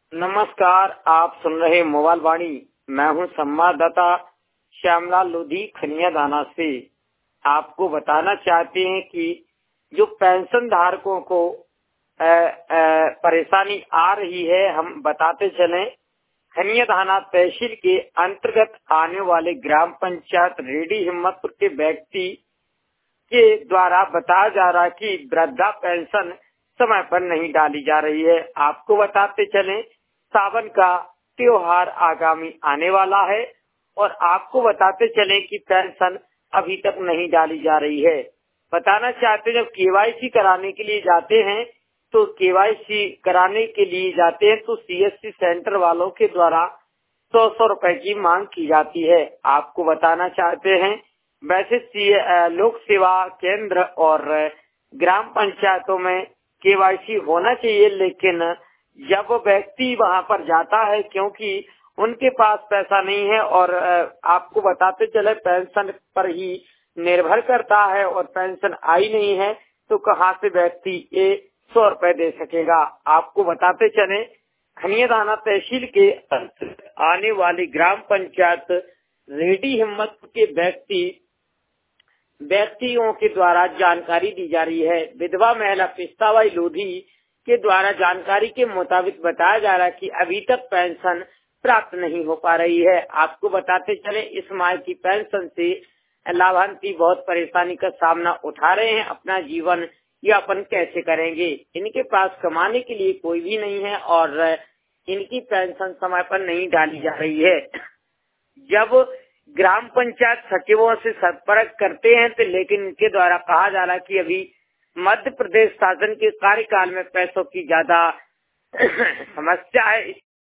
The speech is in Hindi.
नमस्कार, आप सुन रहे मोबाइल वाणी। मैं हूं संवाददाता श्यामलाल लोधी खनिया दाना से। आपको बताना चाहते हैं कि जो पेंशन धारकों को परेशानी आ रही है, हम बताते चलें। खनिया दाना तहसील के अंतर्गत आने वाले ग्राम पंचायत रेडी हिम्मतपुर के व्यक्ति के द्वारा बताया जा रहा है कि वृद्धा पेंशन समय पर नहीं डाली जा रही है। आपको बताते चलें, सावन का त्योहार आगामी आने वाला है और आपको बताते चलें कि पेंशन अभी तक नहीं डाली जा रही है। बताना चाहते हैं, जब केवाईसी कराने के लिए जाते हैं तो केवाईसी कराने के लिए जाते हैं तो सीएससी सेंटर वालों के द्वारा 100 रुपए की मांग की जाती है। आपको बताना चाहते हैं, वैसे लोक सेवा केंद्र और ग्राम पंचायतों में केवाईसी होना चाहिए, लेकिन जब व्यक्ति वहां पर जाता है, क्योंकि उनके पास पैसा नहीं है और आपको बताते चले पेंशन पर ही निर्भर करता है और पेंशन आई नहीं है तो कहां से व्यक्ति ये 100 रुपए दे सकेगा। आपको बताते चले, खनिया दाना तहसील के अंतर्गत आने वाली ग्राम पंचायत रेडी हिम्मतपुर के व्यक्तियों के द्वारा जानकारी दी जा रही है। विधवा महिला पिस्ताबाई लोधी के द्वारा जानकारी के मुताबिक बताया जा रहा है कि अभी तक पेंशन प्राप्त नहीं हो पा रही है। आपको बताते चले, इस माह की पेंशन से लाभार्थी बहुत परेशानी का सामना उठा रहे हैं। अपना जीवन यापन कैसे करेंगे, इनके पास कमाने के लिए कोई भी नहीं है और इनकी पेंशन समय पर नहीं डाली जा रही है। जब ग्राम पंचायत सचिवों से संपर्क करते हैं तो लेकिन इनके द्वारा कहा जा रहा है कि अभी मध्य प्रदेश शासन के कार्यकाल में पैसों की ज्यादा समस्या है।